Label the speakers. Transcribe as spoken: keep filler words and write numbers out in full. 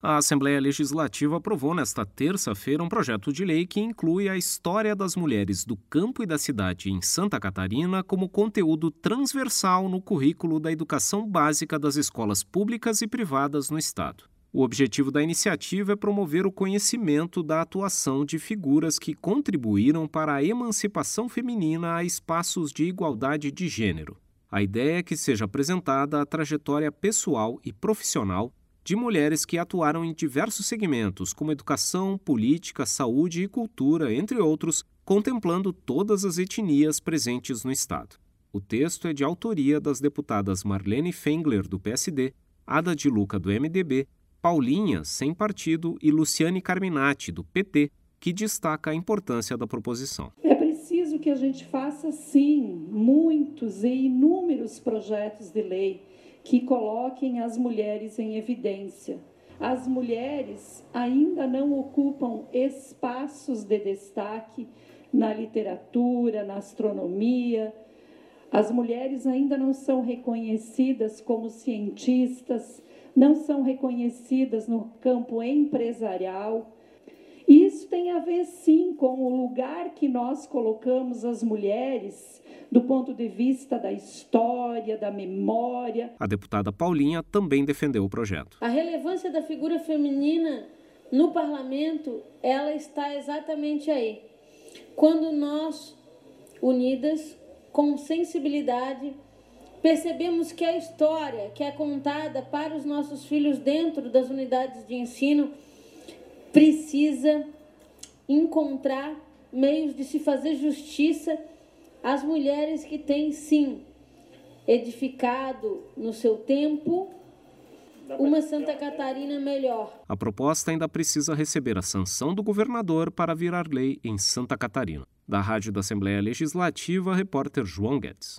Speaker 1: A Assembleia Legislativa aprovou nesta terça-feira um projeto de lei que inclui a história das mulheres do campo e da cidade em Santa Catarina como conteúdo transversal no currículo da educação básica das escolas públicas e privadas no estado. O objetivo da iniciativa é promover o conhecimento da atuação de figuras que contribuíram para a emancipação feminina a espaços de igualdade de gênero. A ideia é que seja apresentada a trajetória pessoal e profissional de mulheres que atuaram em diversos segmentos, como educação, política, saúde e cultura, entre outros, contemplando todas as etnias presentes no estado. O texto é de autoria das deputadas Marlene Fengler, do P S D, Ada de Luca, do M D B, Paulinha, sem partido, e Luciane Carminati, do P T, que destaca a importância da proposição.
Speaker 2: É preciso que a gente faça, sim, muitos e inúmeros projetos de lei que coloquem as mulheres em evidência. As mulheres ainda não ocupam espaços de destaque na literatura, na astronomia. As mulheres ainda não são reconhecidas como cientistas, não são reconhecidas no campo empresarial. Isso tem a ver, sim, com o lugar que nós colocamos as mulheres do ponto de vista da história, da memória.
Speaker 1: A deputada Paulinha também defendeu o projeto.
Speaker 3: A relevância da figura feminina no parlamento, ela está exatamente aí. Quando nós, unidas, com sensibilidade, percebemos que a história que é contada para os nossos filhos dentro das unidades de ensino precisa encontrar meios de se fazer justiça às mulheres que têm, sim, edificado no seu tempo uma Santa Catarina melhor.
Speaker 1: A proposta ainda precisa receber a sanção do governador para virar lei em Santa Catarina. Da Rádio da Assembleia Legislativa, repórter João Guedes.